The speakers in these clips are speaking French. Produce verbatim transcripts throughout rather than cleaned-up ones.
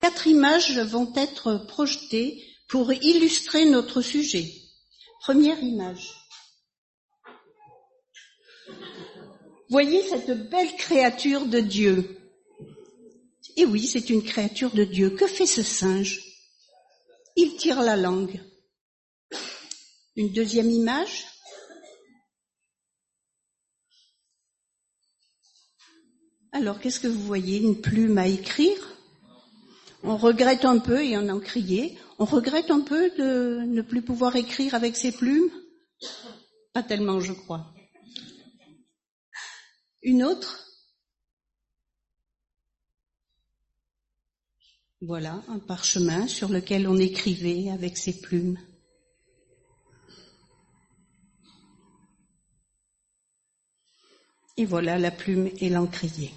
Quatre images vont être projetées pour illustrer notre sujet. Première image. Voyez cette belle créature de Dieu. Et oui, c'est une créature de Dieu. Que fait ce singe? Il tire la langue. Une deuxième image. Alors, qu'est-ce que vous voyez? Une plume à écrire. On regrette un peu, et on en criait, on regrette un peu de ne plus pouvoir écrire avec ses plumes? Pas tellement, je crois. Une autre? Voilà, un parchemin sur lequel on écrivait avec ses plumes. Et voilà la plume et l'encrier.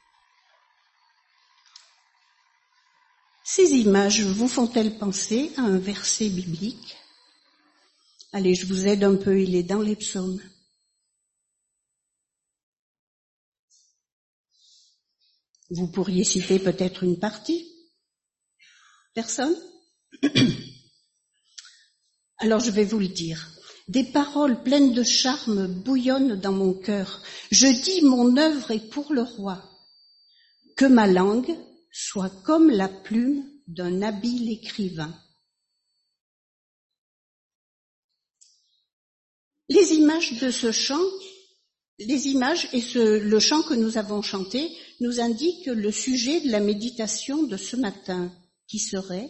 Ces images vous font-elles penser à un verset biblique? Allez, je vous aide un peu, il est dans les psaumes. Vous pourriez citer peut-être une partie? Personne? Alors je vais vous le dire. Des paroles pleines de charme bouillonnent dans mon cœur. Je dis mon œuvre est pour le roi. Que ma langue soit comme la plume d'un habile écrivain. Les images de ce chant, les images et ce, le chant que nous avons chanté nous indiquent le sujet de la méditation de ce matin, qui serait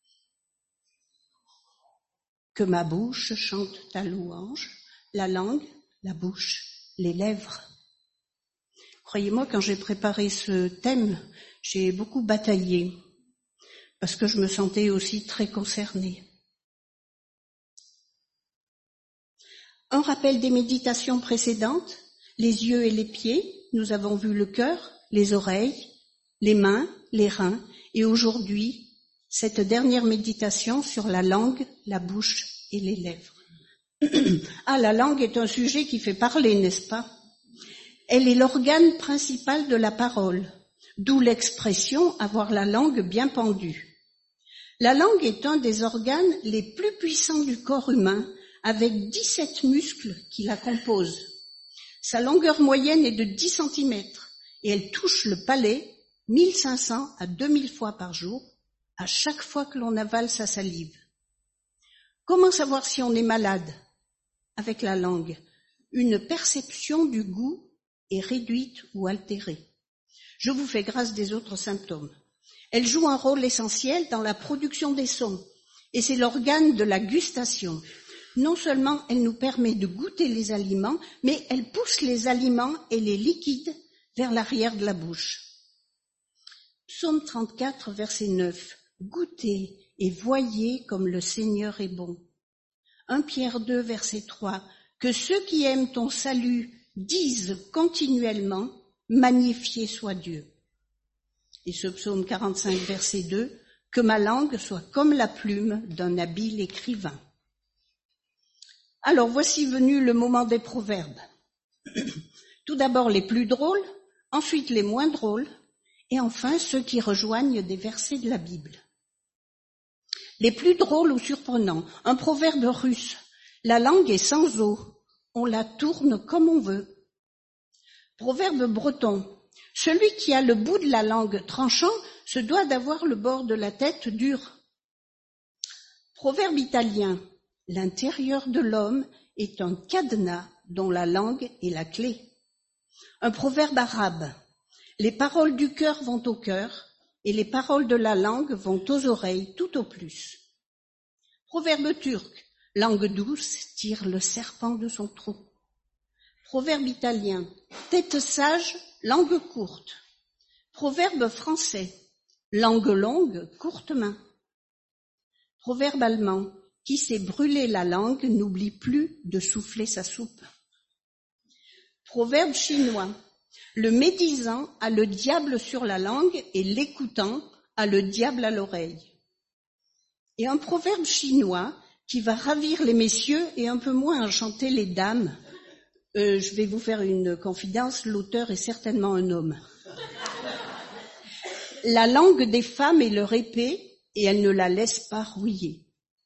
que ma bouche chante ta louange, la langue, la bouche, les lèvres. Croyez-moi, quand j'ai préparé ce thème, j'ai beaucoup bataillé, parce que je me sentais aussi très concernée. Un rappel des méditations précédentes, les yeux et les pieds, nous avons vu le cœur, les oreilles, les mains, les reins, et aujourd'hui, cette dernière méditation sur la langue, la bouche et les lèvres. Ah, la langue est un sujet qui fait parler, n'est-ce pas? Elle est l'organe principal de la parole, d'où l'expression « avoir la langue bien pendue ». La langue est un des organes les plus puissants du corps humain, avec dix-sept muscles qui la composent. Sa longueur moyenne est de dix centimètres et elle touche le palais mille cinq cents à deux mille fois par jour, à chaque fois que l'on avale sa salive. Comment savoir si on est malade? Avec la langue, une perception du goût est réduite ou altérée. Je vous fais grâce des autres symptômes. Elle joue un rôle essentiel dans la production des sons, et c'est l'organe de la gustation. Non seulement elle nous permet de goûter les aliments, mais elle pousse les aliments et les liquides vers l'arrière de la bouche. Psaume trente-quatre, verset neuf. Goûtez et voyez comme le Seigneur est bon. Premier Pierre deux, verset trois. Que ceux qui aiment ton salut disent continuellement, magnifié soit Dieu. Et ce psaume quarante-cinq, verset deux, que ma langue soit comme la plume d'un habile écrivain. Alors voici venu le moment des proverbes. Tout d'abord les plus drôles, ensuite les moins drôles, et enfin ceux qui rejoignent des versets de la Bible. Les plus drôles ou surprenants, un proverbe russe. La langue est sans eau, on la tourne comme on veut. Proverbe breton. Celui qui a le bout de la langue tranchant se doit d'avoir le bord de la tête dur. Proverbe italien. L'intérieur de l'homme est un cadenas dont la langue est la clé. Un proverbe arabe. Les paroles du cœur vont au cœur et les paroles de la langue vont aux oreilles tout au plus. Proverbe turc. Langue douce tire le serpent de son trou. Proverbe italien. Tête sage, langue courte. Proverbe français. Langue longue, courte main. Proverbe allemand. Qui sait brûler la langue n'oublie plus de souffler sa soupe. Proverbe chinois. Le médisant a le diable sur la langue et l'écoutant a le diable à l'oreille. Et un proverbe chinois qui va ravir les messieurs et un peu moins enchanter les dames. Euh, je vais vous faire une confidence, l'auteur est certainement un homme. La langue des femmes est leur épée, et elle ne la laisse pas rouiller.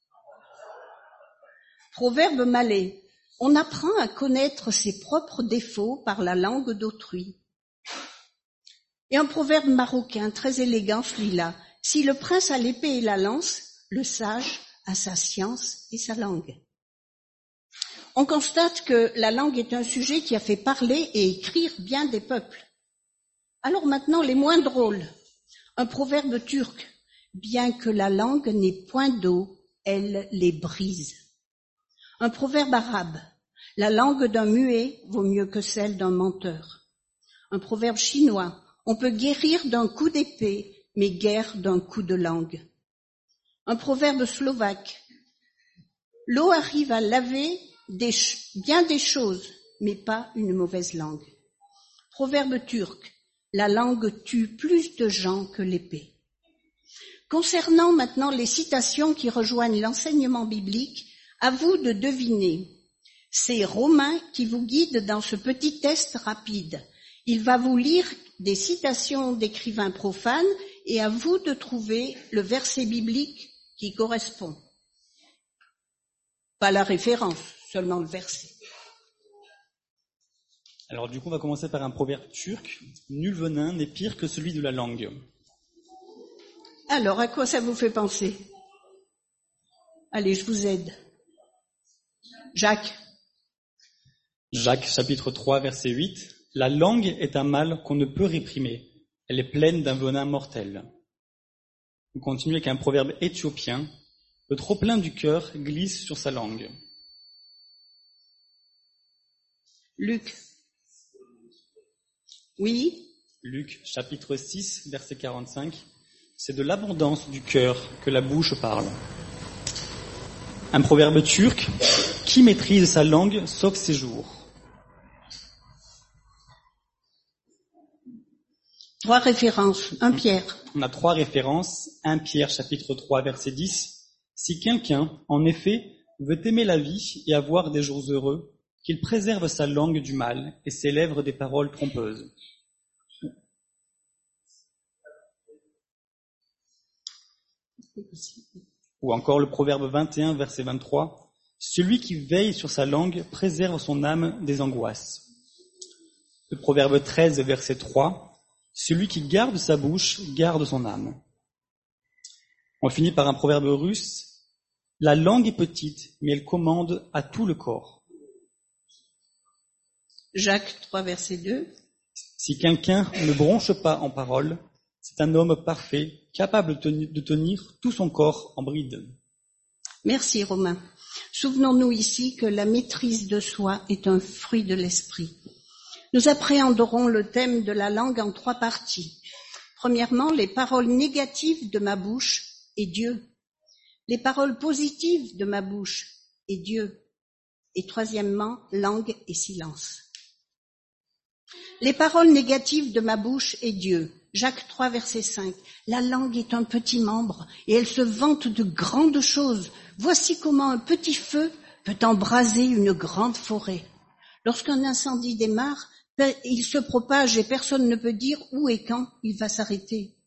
Proverbe malais. On apprend à connaître ses propres défauts par la langue d'autrui. Et un proverbe marocain très élégant, celui-là. Si le prince a l'épée et la lance, le sage a sa science et sa langue. On constate que la langue est un sujet qui a fait parler et écrire bien des peuples. Alors maintenant, les moins drôles. Un proverbe turc. Bien que la langue n'ait point d'eau, elle les brise. Un proverbe arabe. La langue d'un muet vaut mieux que celle d'un menteur. Un proverbe chinois. On peut guérir d'un coup d'épée, mais guère d'un coup de langue. Un proverbe slovaque. L'eau arrive à laver des, bien des choses, mais pas une mauvaise langue. Proverbe turc. La langue tue plus de gens que l'épée. Concernant maintenant les citations qui rejoignent l'enseignement biblique, à vous de deviner. C'est Romain qui vous guide dans ce petit test rapide. Il va vous lire des citations d'écrivains profanes et à vous de trouver le verset biblique qui correspond. Pas la référence, seulement le verset. Alors du coup, on va commencer par un proverbe turc. Nul venin n'est pire que celui de la langue. Alors, à quoi ça vous fait penser? Allez, je vous aide. Jacques. Jacques, chapitre trois, verset huit. La langue est un mal qu'on ne peut réprimer. Elle est pleine d'un venin mortel. On continue avec un proverbe éthiopien. Le trop-plein du cœur glisse sur sa langue. Luc. Oui. Luc, chapitre six, verset quarante-cinq. C'est de l'abondance du cœur que la bouche parle. Un proverbe turc. Qui maîtrise sa langue sauve ses jours. Trois références. Un Pierre. On a trois références. un Pierre, chapitre trois, verset dix. Si quelqu'un, en effet, veut aimer la vie et avoir des jours heureux, qu'il préserve sa langue du mal et ses lèvres des paroles trompeuses. Ou encore le proverbe vingt et un, verset vingt-trois. Celui qui veille sur sa langue préserve son âme des angoisses. Le proverbe treize, verset trois. Celui qui garde sa bouche garde son âme. On finit par un proverbe russe. La langue est petite, mais elle commande à tout le corps. Jacques trois, verset deux. Si quelqu'un ne bronche pas en parole, c'est un homme parfait, capable de tenir tout son corps en bride. Merci Romain. Souvenons-nous ici que la maîtrise de soi est un fruit de l'esprit. Nous appréhenderons le thème de la langue en trois parties. Premièrement, les paroles négatives de ma bouche et Dieu. Les paroles positives de ma bouche et Dieu. Et troisièmement, langue et silence. Les paroles négatives de ma bouche et Dieu. Jacques trois, verset cinq. La langue est un petit membre et elle se vante de grandes choses. Voici comment un petit feu peut embraser une grande forêt. Lorsqu'un incendie démarre, il se propage et personne ne peut dire où et quand il va s'arrêter.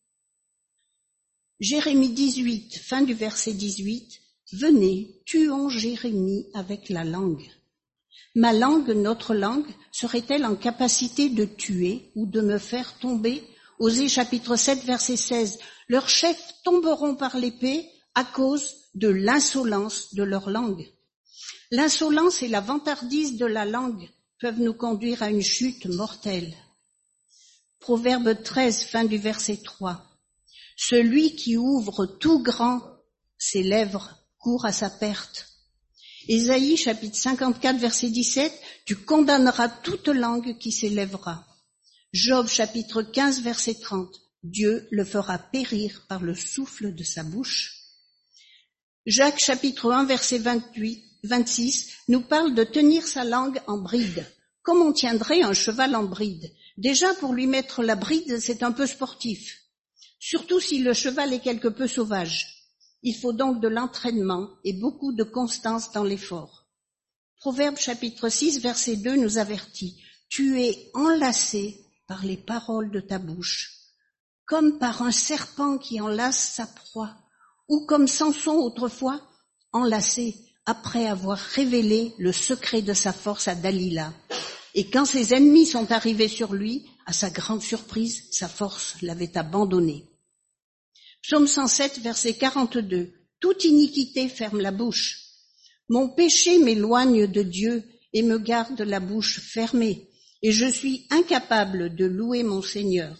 Jérémie dix-huit, fin du verset dix-huit. Venez, tuons Jérémie avec la langue. Ma langue, notre langue, serait-elle en capacité de tuer ou de me faire tomber? Osée chapitre sept, verset seize. Leurs chefs tomberont par l'épée à cause de l'insolence de leur langue. L'insolence et la vantardise de la langue peuvent nous conduire à une chute mortelle. Proverbe treize, fin du verset trois. Celui qui ouvre tout grand ses lèvres court à sa perte. Ésaïe chapitre cinquante-quatre, verset dix-sept. Tu condamneras toute langue qui s'élèvera. Job chapitre quinze, verset trente. Dieu le fera périr par le souffle de sa bouche. Jacques chapitre un, verset vingt-huit, vingt-six nous parle de tenir sa langue en bride. Comme on tiendrait un cheval en bride. Déjà, pour lui mettre la bride, c'est un peu sportif. Surtout si le cheval est quelque peu sauvage. Il faut donc de l'entraînement et beaucoup de constance dans l'effort. Proverbe chapitre six, verset deux nous avertit. Tu es enlacé par les paroles de ta bouche. comme par un serpent qui enlace sa proie, ou comme Samson autrefois, enlacé après avoir révélé le secret de sa force à Dalila. Et quand ses ennemis sont arrivés sur lui, à sa grande surprise, sa force l'avait abandonné. Psaume cent sept, verset quarante-deux. Toute iniquité ferme la bouche. Mon péché m'éloigne de Dieu et me garde la bouche fermée, et je suis incapable de louer mon Seigneur.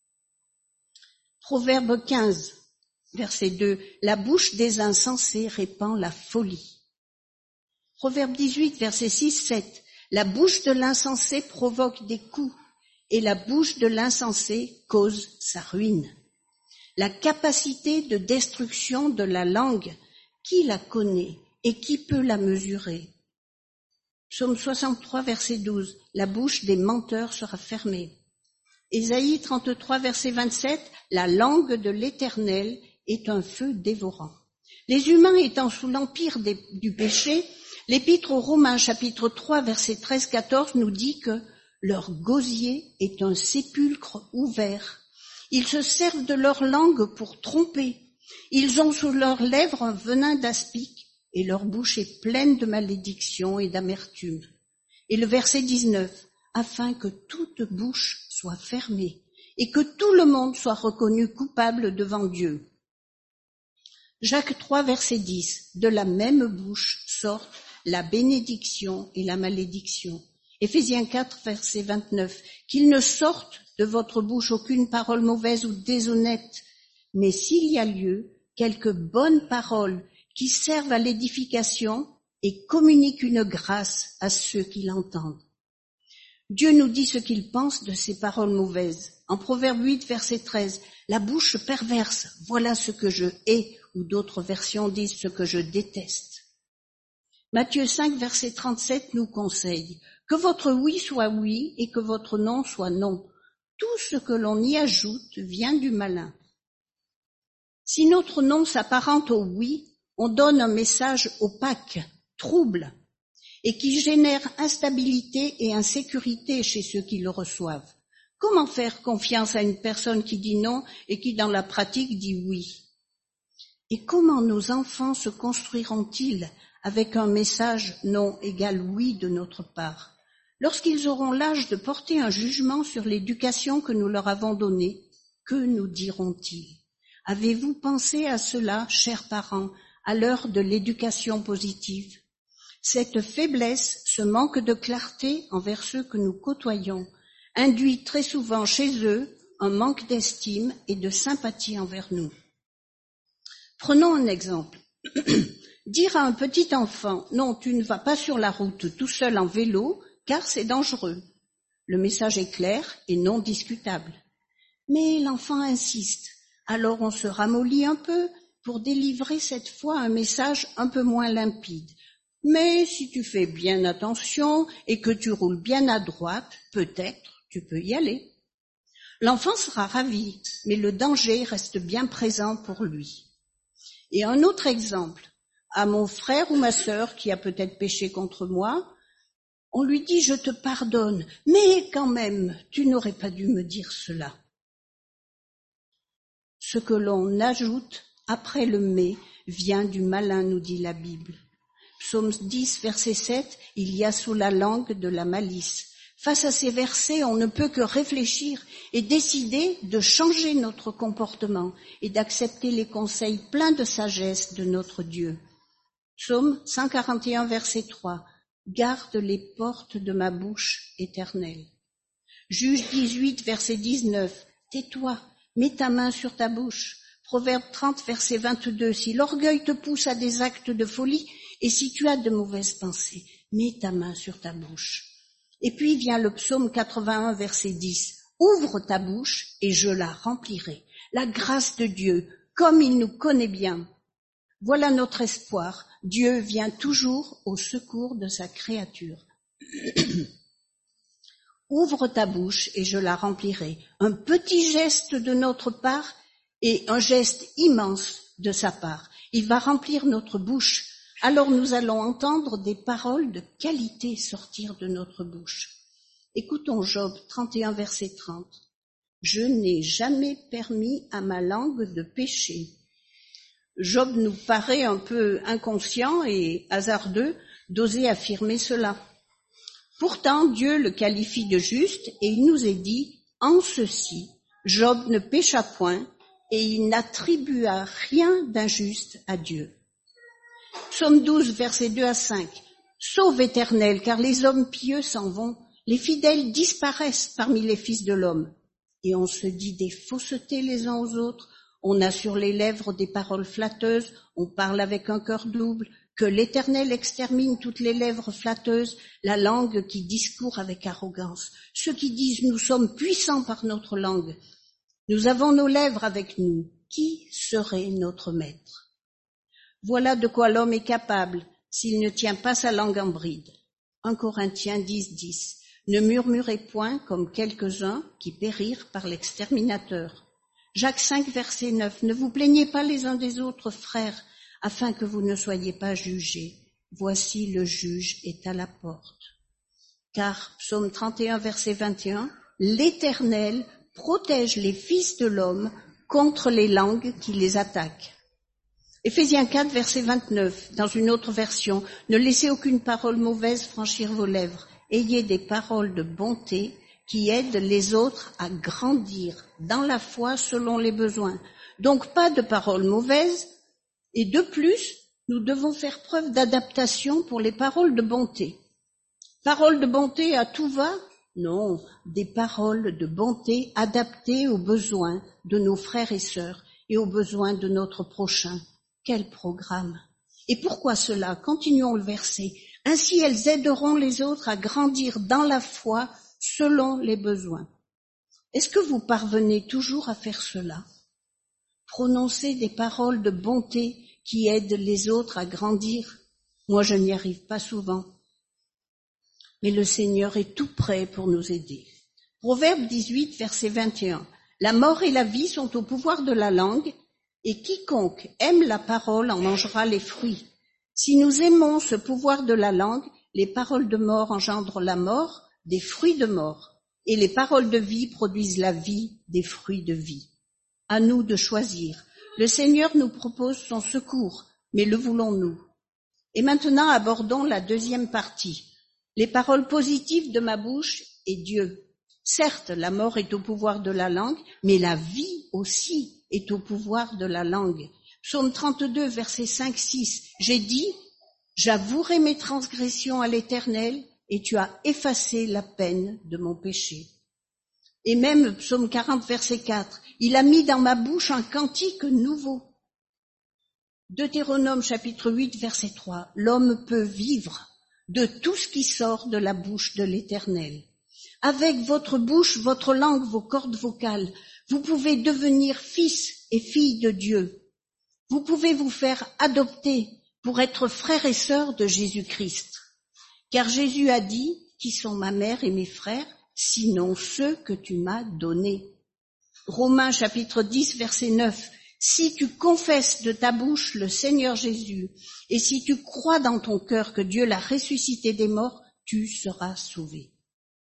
Proverbe quinze, verset deux. La bouche des insensés répand la folie. Proverbe dix-huit, verset six, sept. La bouche de l'insensé provoque des coups, et la bouche de l'insensé cause sa ruine. La capacité de destruction de la langue, qui la connaît et qui peut la mesurer? Psaume soixante-trois, verset douze. La bouche des menteurs sera fermée. Ésaïe trente-trois, verset vingt-sept. La langue de l'Éternel est un feu dévorant. Les humains étant sous l'empire des, du péché, l'Épître aux Romains, chapitre trois, verset treize à quatorze, nous dit que leur gosier est un sépulcre ouvert. Ils se servent de leur langue pour tromper. Ils ont sous leurs lèvres un venin d'aspic, et leur bouche est pleine de malédiction et d'amertume. Et le verset dix-neuf, afin que toute bouche soit fermée, et que tout le monde soit reconnu coupable devant Dieu. Jacques trois, verset dix, de la même bouche sortent la bénédiction et la malédiction. Éphésiens quatre, verset vingt-neuf, qu'il ne sorte de votre bouche aucune parole mauvaise ou déshonnête, mais s'il y a lieu, quelques bonnes paroles qui servent à l'édification et communiquent une grâce à ceux qui l'entendent. Dieu nous dit ce qu'il pense de ces paroles mauvaises. En Proverbe huit, verset treize, la bouche perverse, voilà ce que je hais, ou d'autres versions disent ce que je déteste. Matthieu cinq, verset trente-sept nous conseille que votre oui soit oui et que votre non soit non. Tout ce que l'on y ajoute vient du malin. Si notre non s'apparente au oui, on donne un message opaque, trouble, et qui génère instabilité et insécurité chez ceux qui le reçoivent. Comment faire confiance à une personne qui dit non et qui dans la pratique dit oui? Et comment nos enfants se construiront-ils avec un message non égal oui de notre part? Lorsqu'ils auront l'âge de porter un jugement sur l'éducation que nous leur avons donnée, que nous diront-ils? Avez-vous pensé à cela, chers parents, à l'heure de l'éducation positive? Cette faiblesse, ce manque de clarté envers ceux que nous côtoyons, induit très souvent chez eux un manque d'estime et de sympathie envers nous. Prenons un exemple. Dire à un petit enfant « Non, tu ne vas pas sur la route tout seul en vélo, car c'est dangereux ». Le message est clair et non discutable. Mais l'enfant insiste. Alors on se ramollit un peu pour délivrer cette fois un message un peu moins limpide. Mais si tu fais bien attention et que tu roules bien à droite, peut-être tu peux y aller. L'enfant sera ravi, mais le danger reste bien présent pour lui. Et un autre exemple, à mon frère ou ma sœur qui a peut-être péché contre moi, on lui dit « Je te pardonne, mais quand même, tu n'aurais pas dû me dire cela ». Ce que l'on ajoute après le « mais » vient du malin, nous dit la Bible. Psaume dix, verset sept, il y a sous la langue de la malice. Face à ces versets, on ne peut que réfléchir et décider de changer notre comportement et d'accepter les conseils pleins de sagesse de notre Dieu. Psaume cent quarante et un, verset trois. Garde les portes de ma bouche éternelle. Juge dix-huit, verset dix-neuf. Tais-toi, mets ta main sur ta bouche. Proverbe trente, verset vingt-deux. Si l'orgueil te pousse à des actes de folie, et si tu as de mauvaises pensées, mets ta main sur ta bouche. Et puis vient le psaume quatre-vingt-un, verset dix. Ouvre ta bouche et je la remplirai. La grâce de Dieu, comme il nous connaît bien. Voilà notre espoir. Dieu vient toujours au secours de sa créature. Ouvre ta bouche et je la remplirai. Un petit geste de notre part et un geste immense de sa part. Il va remplir notre bouche. Alors nous allons entendre des paroles de qualité sortir de notre bouche. Écoutons Job trente et un, verset trente. Je n'ai jamais permis à ma langue de pécher. Job nous paraît un peu inconscient et hasardeux d'oser affirmer cela. Pourtant, Dieu le qualifie de juste et il nous est dit, en ceci, Job ne pécha point et il n'attribua rien d'injuste à Dieu. Psaume douze, versets deux à cinq. Sauve Éternel, car les hommes pieux s'en vont, les fidèles disparaissent parmi les fils de l'homme. Et on se dit des faussetés les uns aux autres, on a sur les lèvres des paroles flatteuses, on parle avec un cœur double, que l'Éternel extermine toutes les lèvres flatteuses, la langue qui discourt avec arrogance. Ceux qui disent nous sommes puissants par notre langue, nous avons nos lèvres avec nous, qui serait notre maître? Voilà de quoi l'homme est capable s'il ne tient pas sa langue en bride. un Corinthiens dix, dix. Ne murmurez point comme quelques-uns qui périrent par l'exterminateur. Jacques cinq, verset neuf. Ne vous plaignez pas les uns des autres, frères, afin que vous ne soyez pas jugés. Voici le juge est à la porte. Car, psaume trente et un, verset vingt et un, l'Éternel protège les fils de l'homme contre les langues qui les attaquent. Éphésiens quatre, verset vingt-neuf, dans une autre version, ne laissez aucune parole mauvaise franchir vos lèvres. Ayez des paroles de bonté qui aident les autres à grandir dans la foi selon les besoins. Donc pas de paroles mauvaises, et de plus, nous devons faire preuve d'adaptation pour les paroles de bonté. Paroles de bonté à tout va? Non, des paroles de bonté adaptées aux besoins de nos frères et sœurs et aux besoins de notre prochain. Quel programme! Et pourquoi cela? Continuons le verset. Ainsi elles aideront les autres à grandir dans la foi selon les besoins. Est-ce que vous parvenez toujours à faire cela? Prononcer des paroles de bonté qui aident les autres à grandir? Moi, je n'y arrive pas souvent. Mais le Seigneur est tout prêt pour nous aider. Proverbe dix-huit, verset vingt et un. La mort et la vie sont au pouvoir de la langue, et quiconque aime la parole en mangera les fruits. Si nous aimons ce pouvoir de la langue, les paroles de mort engendrent la mort, des fruits de mort, et les paroles de vie produisent la vie, des fruits de vie. À nous de choisir. Le Seigneur nous propose son secours, mais le voulons-nous? Et maintenant abordons la deuxième partie. Les paroles positives de ma bouche et Dieu. Certes, la mort est au pouvoir de la langue, mais la vie aussi est au pouvoir de la langue. Psaume trente-deux, versets cinq, six. J'ai dit, j'avouerai mes transgressions à l'Éternel, et tu as effacé la peine de mon péché. Et même psaume quarante, verset quatre. Il a mis dans ma bouche un cantique nouveau. Deutéronome chapitre huit, verset trois. L'homme peut vivre de tout ce qui sort de la bouche de l'Éternel. Avec votre bouche, votre langue, vos cordes vocales, vous pouvez devenir fils et filles de Dieu. Vous pouvez vous faire adopter pour être frères et sœurs de Jésus-Christ. Car Jésus a dit, qui sont ma mère et mes frères, sinon ceux que tu m'as donnés. Romains chapitre dix, verset neuf. Si tu confesses de ta bouche le Seigneur Jésus, et si tu crois dans ton cœur que Dieu l'a ressuscité des morts, tu seras sauvé.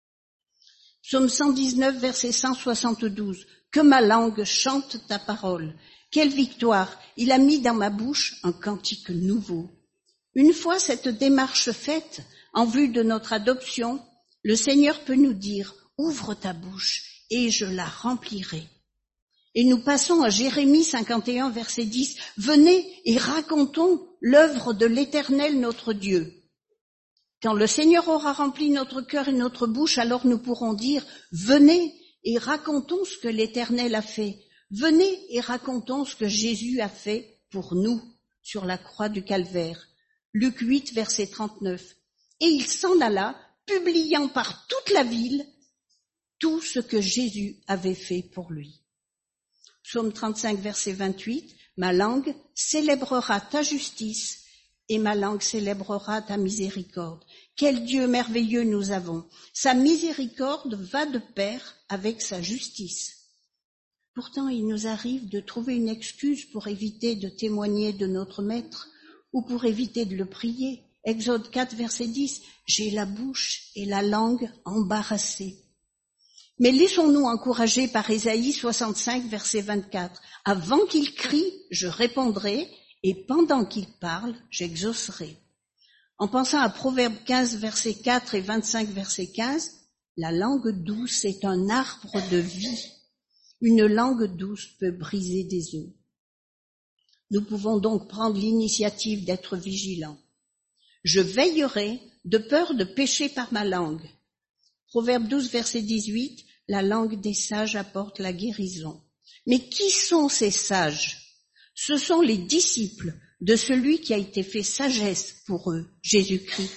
Psaume cent dix-neuf, verset cent soixante-douze. Que ma langue chante ta parole. Quelle victoire! Il a mis dans ma bouche un cantique nouveau. Une fois cette démarche faite, en vue de notre adoption, le Seigneur peut nous dire, ouvre ta bouche et je la remplirai. Et nous passons à Jérémie cinquante et un, verset dix. Venez et racontons l'œuvre de l'Éternel notre Dieu. Quand le Seigneur aura rempli notre cœur et notre bouche, alors nous pourrons dire, venez et racontons ce que l'Éternel a fait. Venez et racontons ce que Jésus a fait pour nous sur la croix du Calvaire. Luc huit, verset trente-neuf. Et il s'en alla, publiant par toute la ville tout ce que Jésus avait fait pour lui. Psaume trente-cinq, verset vingt-huit. Ma langue célébrera ta justice et ma langue célébrera ta miséricorde. Quel Dieu merveilleux nous avons! Sa miséricorde va de pair avec sa justice. Pourtant, il nous arrive de trouver une excuse pour éviter de témoigner de notre Maître ou pour éviter de le prier. Exode quatre, verset dix. J'ai la bouche et la langue embarrassées. Mais laissons-nous encourager par Ésaïe soixante-cinq, verset vingt-quatre. Avant qu'il crie, je répondrai, et pendant qu'il parle, j'exaucerai. En pensant à Proverbe quinze, verset quatre et vingt-cinq, verset quinze, la langue douce est un arbre de vie. Une langue douce peut briser des œufs. Nous pouvons donc prendre l'initiative d'être vigilants. Je veillerai de peur de pécher par ma langue. Proverbe douze, verset dix-huit, la langue des sages apporte la guérison. Mais qui sont ces sages? Ce sont les disciples de celui qui a été fait sagesse pour eux, Jésus-Christ.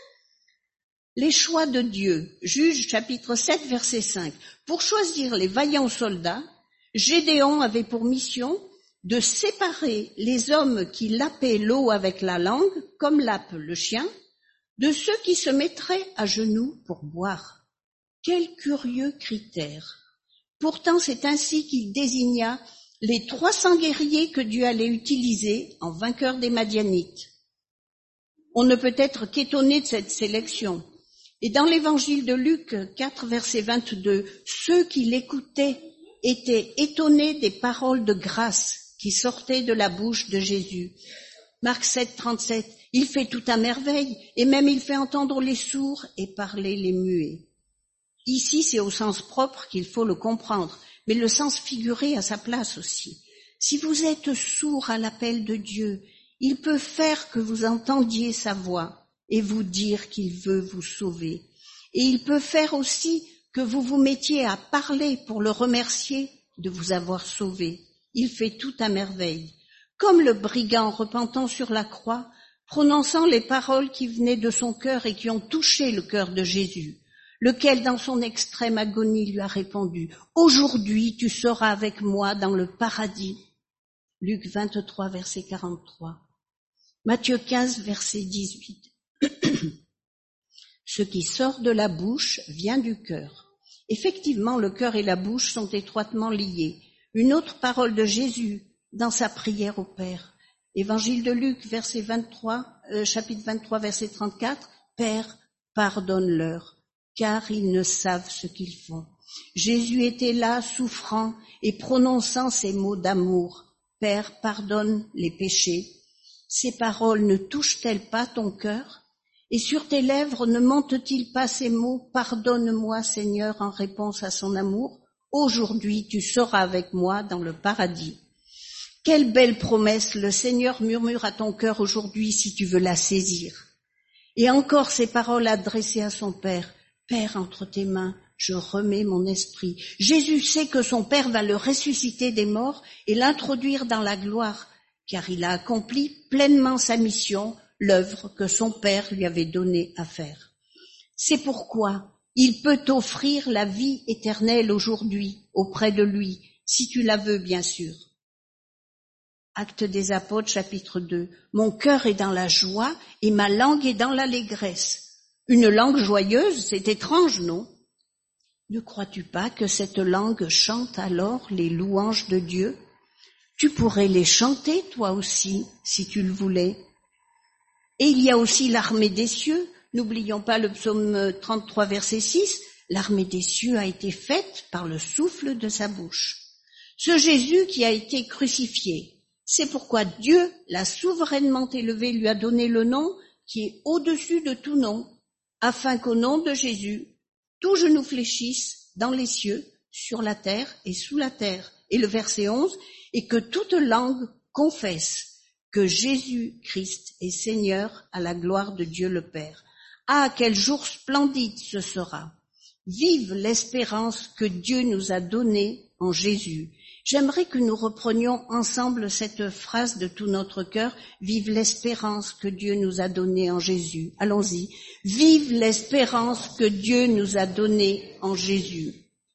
Les choix de Dieu, Juges chapitre sept, verset cinq. Pour choisir les vaillants soldats, Gédéon avait pour mission de séparer les hommes qui lapaient l'eau avec la langue, comme lappe le chien, de ceux qui se mettraient à genoux pour boire. Quel curieux critère! Pourtant, c'est ainsi qu'il désigna les trois cents guerriers que Dieu allait utiliser en vainqueurs des Madianites. On ne peut être qu'étonné de cette sélection. Et dans l'évangile de Luc quatre, verset vingt-deux, ceux qui l'écoutaient étaient étonnés des paroles de grâce qui sortaient de la bouche de Jésus. Marc sept, trente-sept, il fait tout à merveille, et même il fait entendre les sourds et parler les muets. Ici, c'est au sens propre qu'il faut le comprendre, mais le sens figuré a sa place aussi. Si vous êtes sourd à l'appel de Dieu, il peut faire que vous entendiez sa voix et vous dire qu'il veut vous sauver. Et il peut faire aussi que vous vous mettiez à parler pour le remercier de vous avoir sauvé. Il fait tout à merveille. Comme le brigand repentant sur la croix, prononçant les paroles qui venaient de son cœur et qui ont touché le cœur de Jésus, lequel dans son extrême agonie lui a répondu « Aujourd'hui tu seras avec moi dans le paradis ». Luc vingt-trois, verset quarante-trois. Matthieu quinze, verset dix-huit. Ce qui sort de la bouche vient du cœur. Effectivement, le cœur et la bouche sont étroitement liés. Une autre parole de Jésus dans sa prière au Père. Évangile de Luc, verset vingt-trois, euh, chapitre vingt-trois, verset trente-quatre. Père, pardonne-leur, car ils ne savent ce qu'ils font. Jésus était là, souffrant et prononçant ces mots d'amour. Père, pardonne les péchés. Ces paroles ne touchent-elles pas ton cœur? Et sur tes lèvres ne montent-ils pas ces mots? Pardonne-moi, Seigneur, en réponse à son amour. Aujourd'hui, tu seras avec moi dans le paradis. Quelle belle promesse le Seigneur murmure à ton cœur aujourd'hui si tu veux la saisir. Et encore ces paroles adressées à son Père. Père, entre tes mains, je remets mon esprit. Jésus sait que son Père va le ressusciter des morts et l'introduire dans la gloire, car il a accompli pleinement sa mission, l'œuvre que son Père lui avait donnée à faire. C'est pourquoi il peut t'offrir la vie éternelle aujourd'hui auprès de lui, si tu la veux bien sûr. Actes des Apôtres, chapitre deux. Mon cœur est dans la joie et ma langue est dans l'allégresse. Une langue joyeuse, c'est étrange, non? Ne crois-tu pas que cette langue chante alors les louanges de Dieu? Tu pourrais les chanter toi aussi, si tu le voulais. Et il y a aussi l'armée des cieux. N'oublions pas le psaume trente-trois, verset six. L'armée des cieux a été faite par le souffle de sa bouche. Ce Jésus qui a été crucifié, c'est pourquoi Dieu l'a souverainement élevé, lui a donné le nom qui est au-dessus de tout nom, afin qu'au nom de Jésus, tout genou fléchisse dans les cieux, sur la terre et sous la terre. Et le verset onze, et que toute langue confesse que Jésus-Christ est Seigneur à la gloire de Dieu le Père. Ah, quel jour splendide ce sera! Vive l'espérance que Dieu nous a donnée en Jésus. J'aimerais que nous reprenions ensemble cette phrase de tout notre cœur. Vive l'espérance que Dieu nous a donnée en Jésus. Allons-y. Vive l'espérance que Dieu nous a donnée en Jésus.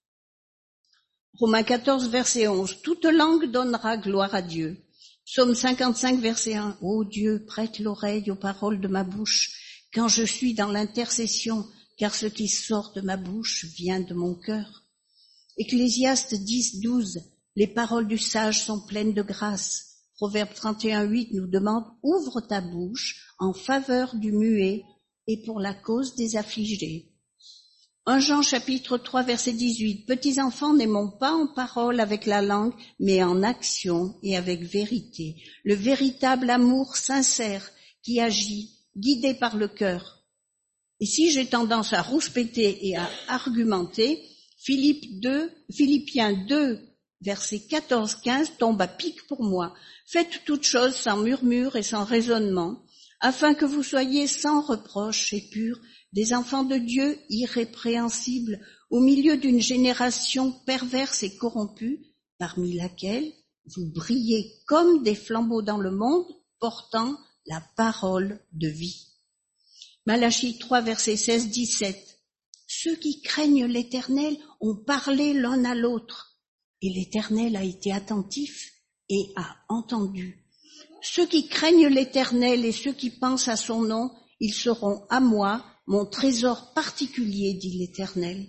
Romains quatorze, verset onze. Toute langue donnera gloire à Dieu. Psaume cinquante-cinq, verset un. Ô Dieu, prête l'oreille aux paroles de ma bouche, quand je suis dans l'intercession, car ce qui sort de ma bouche vient de mon cœur. Ecclésiaste dix, douze. Les paroles du sage sont pleines de grâce. Proverbe trente et un, huit nous demande « Ouvre ta bouche en faveur du muet et pour la cause des affligés ». premier Jean chapitre trois verset dix-huit. Petits enfants, n'aimons pas en parole avec la langue, mais en action et avec vérité. Le véritable amour sincère qui agit, guidé par le cœur. Et si j'ai tendance à rouspéter et à argumenter, Philippe deux, Philippiens deux, versets quatorze quinze tombe à pic pour moi. Faites toutes choses sans murmure et sans raisonnement, afin que vous soyez sans reproche et purs, des enfants de Dieu irrépréhensibles, au milieu d'une génération perverse et corrompue, parmi laquelle vous brillez comme des flambeaux dans le monde, portant la parole de vie. Malachie trois, versets seize dix-sept. Ceux qui craignent l'Éternel ont parlé l'un à l'autre, et l'Éternel a été attentif et a entendu. Ceux qui craignent l'Éternel et ceux qui pensent à son nom, ils seront à moi, mon trésor particulier, dit l'Éternel.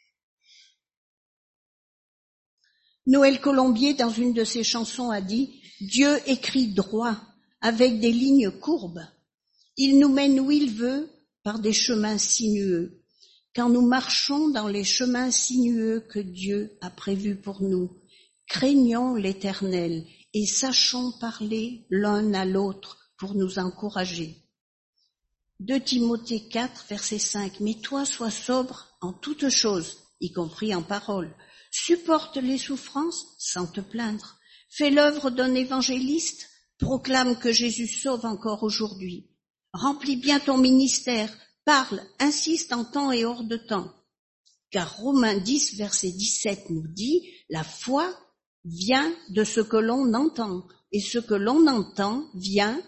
Noël Colombier, dans une de ses chansons, a dit « Dieu écrit droit, avec des lignes courbes. Il nous mène où il veut, par des chemins sinueux. Quand nous marchons dans les chemins sinueux que Dieu a prévus pour nous, craignons l'Éternel et sachons parler l'un à l'autre pour nous encourager. » deux Timothée quatre, verset cinq. « Mais toi, sois sobre en toutes choses, y compris en parole. Supporte les souffrances sans te plaindre. Fais l'œuvre d'un évangéliste, proclame que Jésus sauve encore aujourd'hui. Remplis bien ton ministère, parle, insiste en temps et hors de temps. » Car Romains dix, verset dix-sept nous dit « La foi vient de ce que l'on entend, et ce que l'on entend vient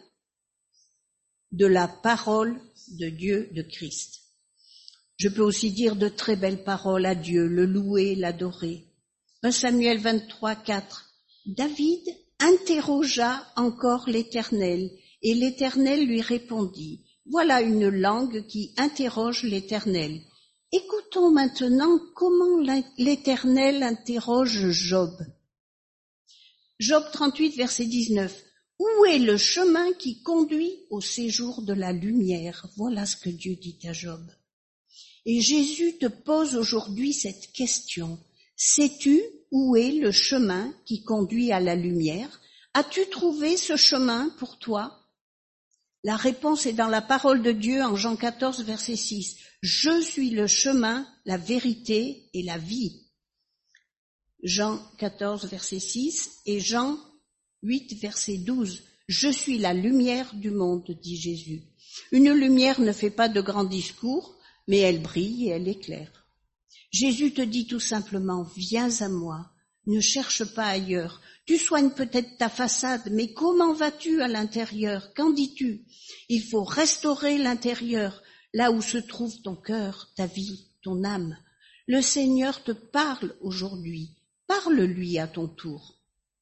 de la parole de Dieu, de Christ. » Je peux aussi dire de très belles paroles à Dieu, le louer, l'adorer. premier Samuel vingt-trois, quatre. David interrogea encore l'Éternel, et l'Éternel lui répondit. Voilà une langue qui interroge l'Éternel. Écoutons maintenant comment l'Éternel interroge Job. Job trente-huit, verset dix-neuf. Où est le chemin qui conduit au séjour de la lumière? Voilà ce que Dieu dit à Job. Et Jésus te pose aujourd'hui cette question. Sais-tu où est le chemin qui conduit à la lumière? As-tu trouvé ce chemin pour toi? La réponse est dans la parole de Dieu en Jean quatorze, verset six. Je suis le chemin, la vérité et la vie. Jean quatorze, verset six et Jean huit, verset douze. Je suis la lumière du monde, dit Jésus. Une lumière ne fait pas de grands discours, mais elle brille et elle éclaire. Jésus te dit tout simplement, viens à moi, ne cherche pas ailleurs. Tu soignes peut-être ta façade, mais comment vas-tu à l'intérieur? Qu'en dis-tu? Il faut restaurer l'intérieur, là où se trouve ton cœur, ta vie, ton âme. Le Seigneur te parle aujourd'hui. Parle-lui à ton tour.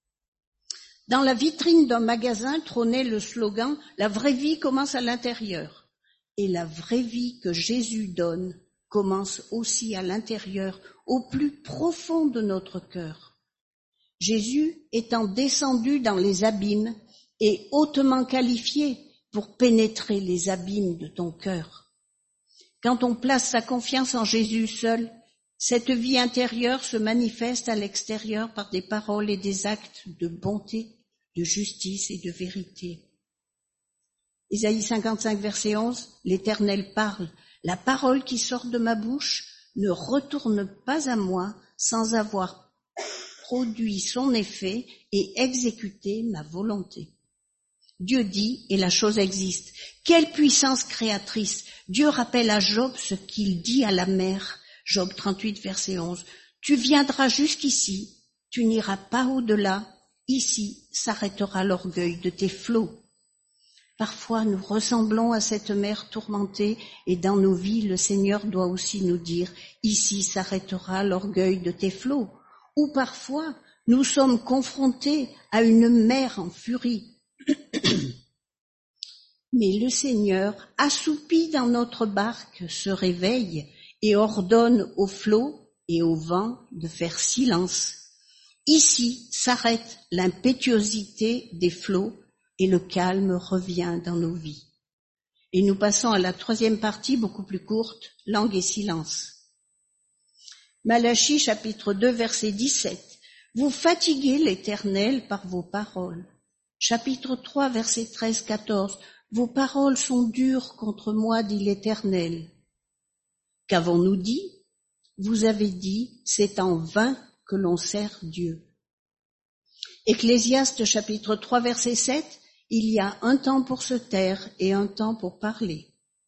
Dans la vitrine d'un magasin trônait le slogan « La vraie vie commence à l'intérieur ». Et la vraie vie que Jésus donne commence aussi à l'intérieur, au plus profond de notre cœur. Jésus étant descendu dans les abîmes et hautement qualifié pour pénétrer les abîmes de ton cœur. Quand on place sa confiance en Jésus seul, cette vie intérieure se manifeste à l'extérieur par des paroles et des actes de bonté, de justice et de vérité. Isaïe cinquante-cinq, verset onze, l'Éternel parle. La parole qui sort de ma bouche ne retourne pas à moi sans avoir produit son effet et exécuté ma volonté. Dieu dit et la chose existe. Quelle puissance créatrice! Dieu rappelle à Job ce qu'il dit à la mer. Job trente-huit, verset onze. Tu viendras jusqu'ici, tu n'iras pas au-delà. Ici s'arrêtera l'orgueil de tes flots. Parfois, nous ressemblons à cette mer tourmentée et dans nos vies, le Seigneur doit aussi nous dire « Ici s'arrêtera l'orgueil de tes flots ». Ou parfois, nous sommes confrontés à une mer en furie. Mais le Seigneur, assoupi dans notre barque, se réveille et ordonne aux flots et au vent de faire silence. Ici s'arrête l'impétuosité des flots et le calme revient dans nos vies. Et nous passons à la troisième partie, beaucoup plus courte, langue et silence. Malachie chapitre deux verset dix-sept. Vous fatiguez l'Éternel par vos paroles. Chapitre trois verset treize quatorze. Vos paroles sont dures contre moi, dit l'Éternel. Qu'avons-nous dit? Vous avez dit, c'est en vain que l'on sert Dieu. Ecclésiaste chapitre trois verset sept. Il y a un temps pour se taire et un temps pour parler.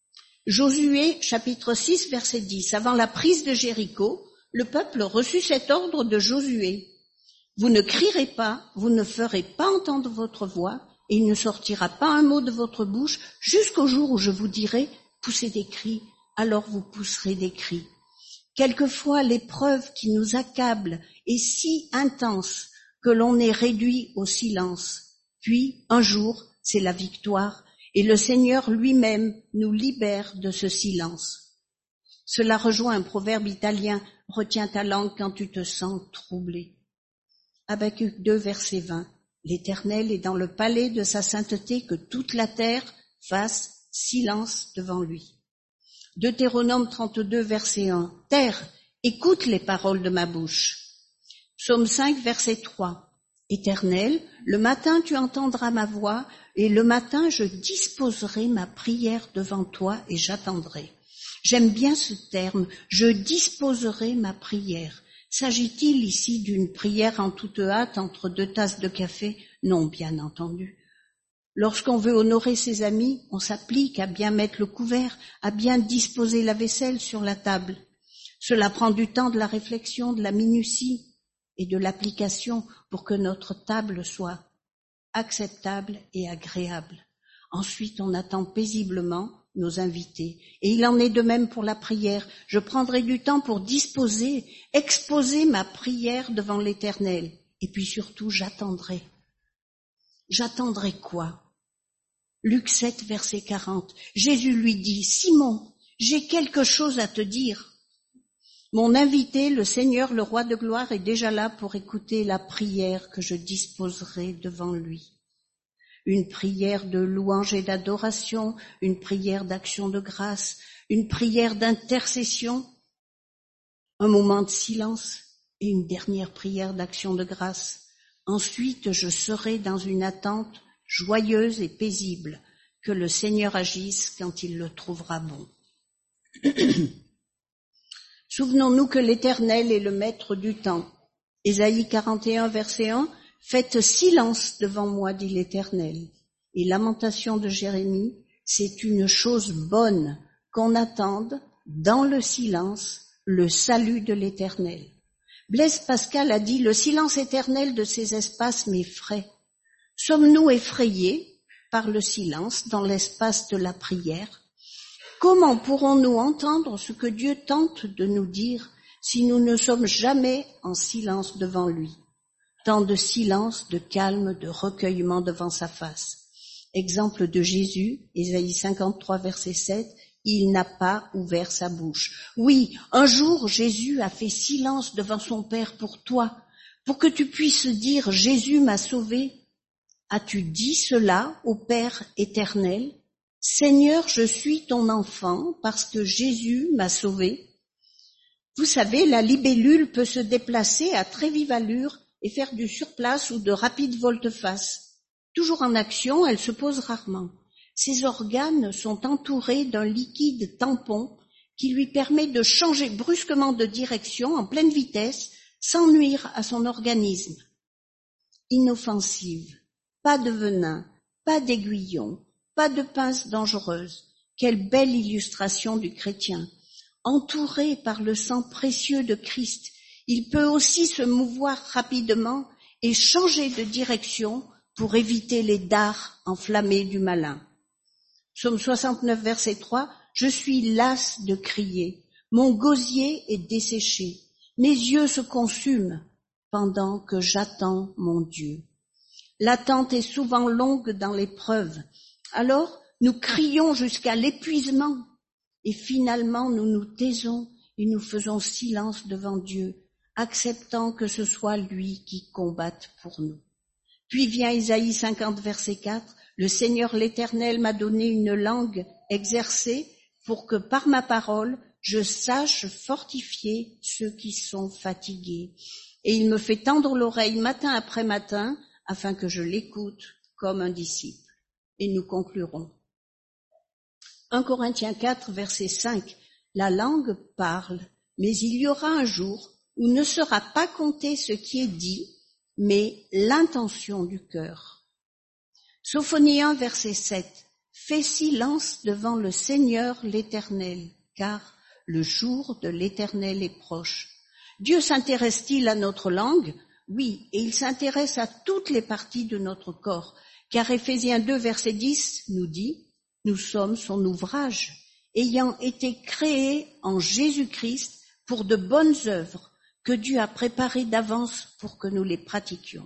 Josué chapitre six verset dix. Avant la prise de Jéricho, le peuple reçut cet ordre de Josué. Vous ne crierez pas, vous ne ferez pas entendre votre voix, et il ne sortira pas un mot de votre bouche jusqu'au jour où je vous dirai, poussez des cris, alors vous pousserez des cris. Quelquefois, l'épreuve qui nous accable est si intense que l'on est réduit au silence. Puis, un jour, c'est la victoire, et le Seigneur lui-même nous libère de ce silence. Cela rejoint un proverbe italien, retiens ta langue quand tu te sens troublé. Habacuc deux, verset vingt. L'Éternel est dans le palais de sa sainteté, que toute la terre fasse silence devant lui. Deutéronome trente-deux, verset un. Terre, écoute les paroles de ma bouche. Psaume cinq, verset trois. Éternel, le matin tu entendras ma voix, et le matin je disposerai ma prière devant toi et j'attendrai. J'aime bien ce terme, je disposerai ma prière. S'agit-il ici d'une prière en toute hâte entre deux tasses de café? Non, bien entendu. Lorsqu'on veut honorer ses amis, on s'applique à bien mettre le couvert, à bien disposer la vaisselle sur la table. Cela prend du temps, de la réflexion, de la minutie et de l'application pour que notre table soit acceptable et agréable. Ensuite, on attend paisiblement nos invités. Et il en est de même pour la prière. Je prendrai du temps pour disposer, exposer ma prière devant l'Éternel. Et puis surtout, j'attendrai. J'attendrai quoi? Luc sept, verset quarante. Jésus lui dit, Simon, j'ai quelque chose à te dire. Mon invité, le Seigneur, le Roi de gloire, est déjà là pour écouter la prière que je disposerai devant lui. Une prière de louange et d'adoration, une prière d'action de grâce, une prière d'intercession, un moment de silence et une dernière prière d'action de grâce. Ensuite, je serai dans une attente joyeuse et paisible, que le Seigneur agisse quand il le trouvera bon. Souvenons-nous que l'Éternel est le maître du temps. Ésaïe quarante et un, verset un, « Faites silence devant moi, dit l'Éternel. » Et Lamentation de Jérémie, c'est une chose bonne qu'on attende dans le silence le salut de l'Éternel. Blaise Pascal a dit « Le silence éternel de ces espaces m'effraie. » Sommes-nous effrayés par le silence dans l'espace de la prière? Comment pourrons-nous entendre ce que Dieu tente de nous dire si nous ne sommes jamais en silence devant lui? Temps de silence, de calme, de recueillement devant sa face. Exemple de Jésus, Ésaïe cinquante-trois, verset sept, il n'a pas ouvert sa bouche. Oui, un jour, Jésus a fait silence devant son Père pour toi, pour que tu puisses dire, Jésus m'a sauvé. As-tu dit cela au Père éternel? Seigneur, je suis ton enfant parce que Jésus m'a sauvé. Vous savez, la libellule peut se déplacer à très vive allure et faire du surplace ou de rapides volte-face. Toujours en action, elle se pose rarement. Ses organes sont entourés d'un liquide tampon qui lui permet de changer brusquement de direction en pleine vitesse sans nuire à son organisme. Inoffensive, pas de venin, pas d'aiguillon, pas de pince dangereuse. Quelle belle illustration du chrétien. Entouré par le sang précieux de Christ, il peut aussi se mouvoir rapidement et changer de direction pour éviter les dards enflammés du malin. Psaume soixante-neuf, verset trois, « Je suis lasse de crier, mon gosier est desséché, mes yeux se consument pendant que j'attends mon Dieu. » L'attente est souvent longue dans l'épreuve. Alors, nous crions jusqu'à l'épuisement et finalement nous nous taisons et nous faisons silence devant Dieu, acceptant que ce soit lui qui combatte pour nous. Puis vient Isaïe cinquante, verset quatre, « Le Seigneur l'Éternel m'a donné une langue exercée pour que par ma parole je sache fortifier ceux qui sont fatigués. Et il me fait tendre l'oreille matin après matin, afin que je l'écoute comme un disciple. Et nous conclurons. un Corinthiens quatre, verset cinq. La langue parle, mais il y aura un jour où ne sera pas compté ce qui est dit, mais l'intention du cœur. Sophonie un, verset sept. Fais silence devant le Seigneur l'Éternel, car le jour de l'Éternel est proche. Dieu s'intéresse-t-il à notre langue? Oui, et il s'intéresse à toutes les parties de notre corps, car Éphésiens deux, verset dix nous dit, nous sommes son ouvrage, ayant été créés en Jésus-Christ pour de bonnes œuvres que Dieu a préparées d'avance pour que nous les pratiquions.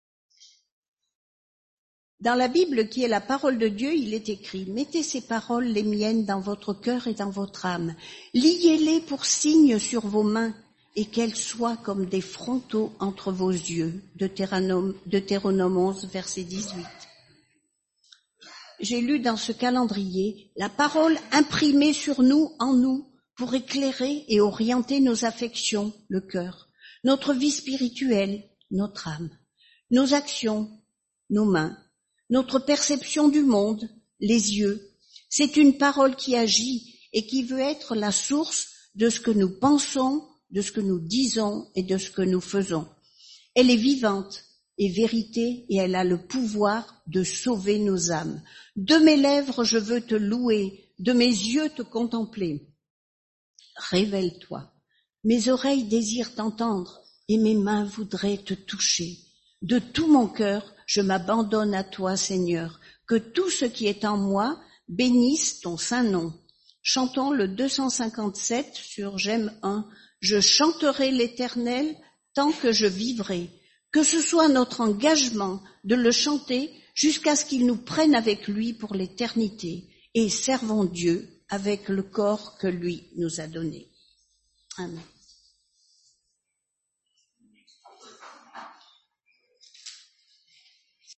Dans la Bible, qui est la parole de Dieu, il est écrit « Mettez ces paroles, les miennes, dans votre cœur et dans votre âme. Liez-les pour signes sur vos mains, et qu'elles soient comme des frontaux entre vos yeux. » Deutéronome, Deutéronome onze, verset dix-huit. J'ai lu dans ce calendrier la parole imprimée sur nous, en nous, pour éclairer et orienter nos affections, le cœur, notre vie spirituelle, notre âme, nos actions, nos mains, notre perception du monde, les yeux. C'est une parole qui agit et qui veut être la source de ce que nous pensons, de ce que nous disons et de ce que nous faisons. Elle est vivante et vérité et elle a le pouvoir de sauver nos âmes. De mes lèvres, je veux te louer, de mes yeux te contempler. Révèle-toi. Mes oreilles désirent t'entendre et mes mains voudraient te toucher. De tout mon cœur, je m'abandonne à toi, Seigneur. Que tout ce qui est en moi bénisse ton saint nom. Chantons le deux cent cinquante-sept sur J'aime un. Je chanterai l'Éternel tant que je vivrai. Que ce soit notre engagement de le chanter jusqu'à ce qu'il nous prenne avec lui pour l'éternité. Et servons Dieu avec le corps que lui nous a donné. Amen.